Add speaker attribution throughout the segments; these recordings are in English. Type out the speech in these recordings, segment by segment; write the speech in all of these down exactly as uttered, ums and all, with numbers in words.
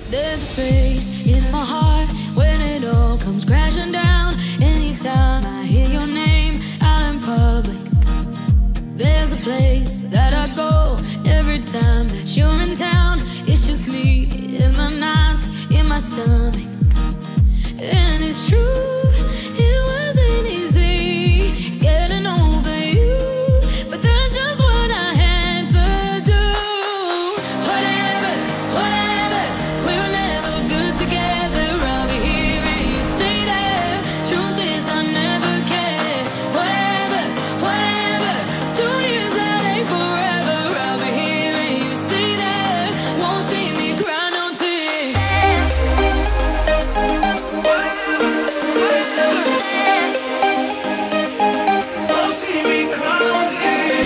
Speaker 1: There's a space in my heart when it all comes crashing down. Anytime I hear your name out in public, there's a place that I go every time that you're in town. It's just me in my nights, in my stomach. And it's true, it wasn't easy getting over you, but that's just what I had to do. Whatever, whatever, we were never good together. I'll be here and you stay there. Truth is I never cared. Whatever, whatever, two years that ain't forever. I'll be here and you stay there. Won't see me cry no tears.
Speaker 2: Won't see me cry no tears.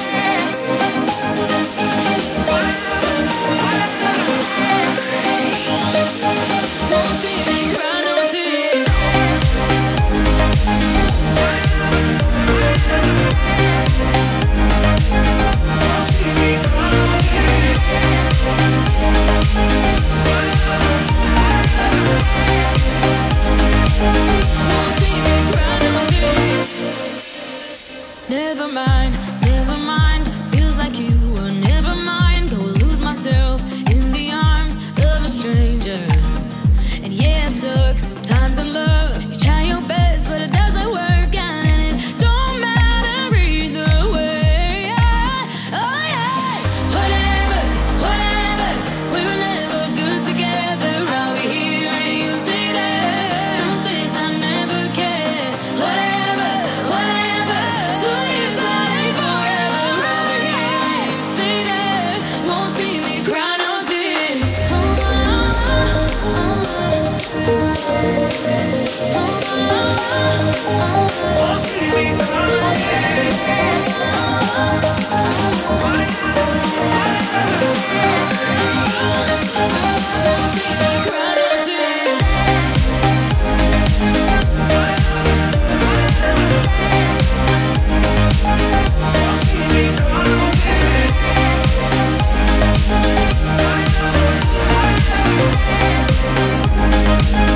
Speaker 1: Won't see me cry no tears.
Speaker 2: Won't see me cry no tears.
Speaker 1: Won't see me cry no tears. Never mind, never mind. Feels like you were never mine. Go lose myself in the arms of a stranger. And yeah, it sucks sometimes in love. You try your best, but it doesn't work out, and it don't matter either way. Oh yeah, whatever, whatever. We were never good together. I'll be here and you stay there. Truth is I never cared. Whatever, whatever. Two years that ain't forever. I'll be here and you stay there. Won't see me cry no tears. Oh, oh, oh, oh, oh, oh.
Speaker 2: Won't see me cry no tears.
Speaker 1: Won't see me cry no tears.
Speaker 2: Won't see me cry no tears.
Speaker 1: Won't